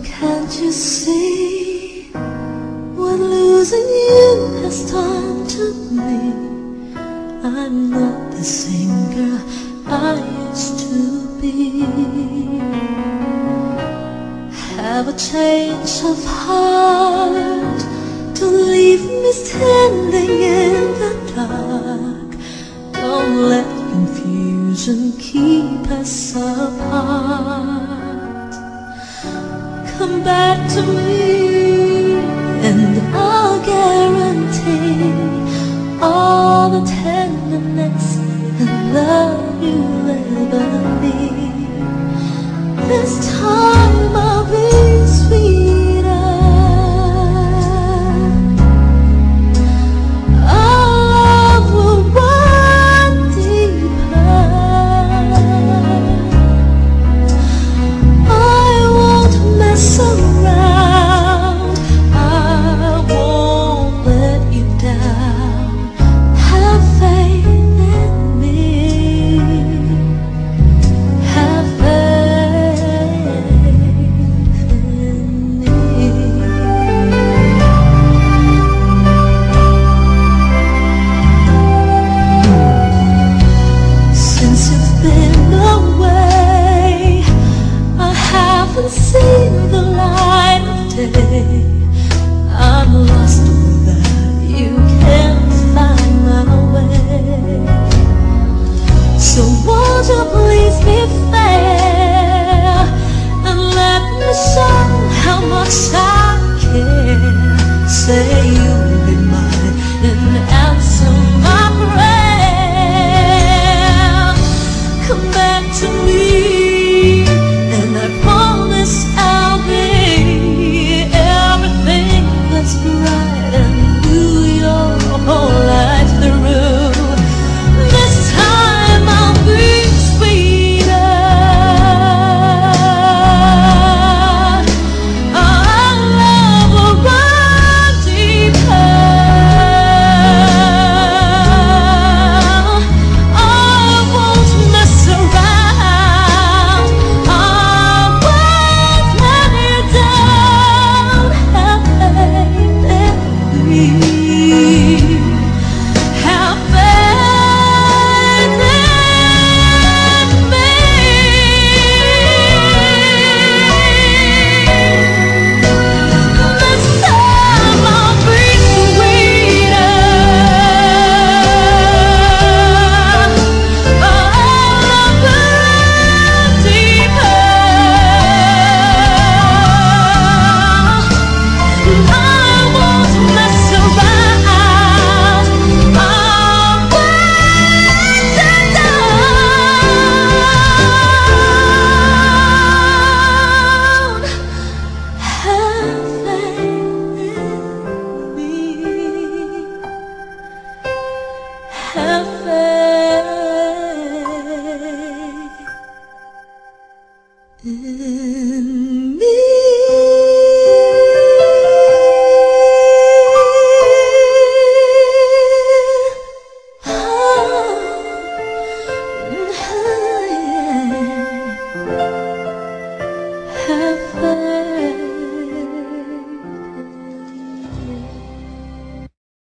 Can't you see what losing you has done to me? I'm not the same girl I used to be. Have a change of heart to leave me standing in the dark. Don't let confusion keep us apart. Come back to me and I'll guarantee all the tenderness and love you'll ever need. This time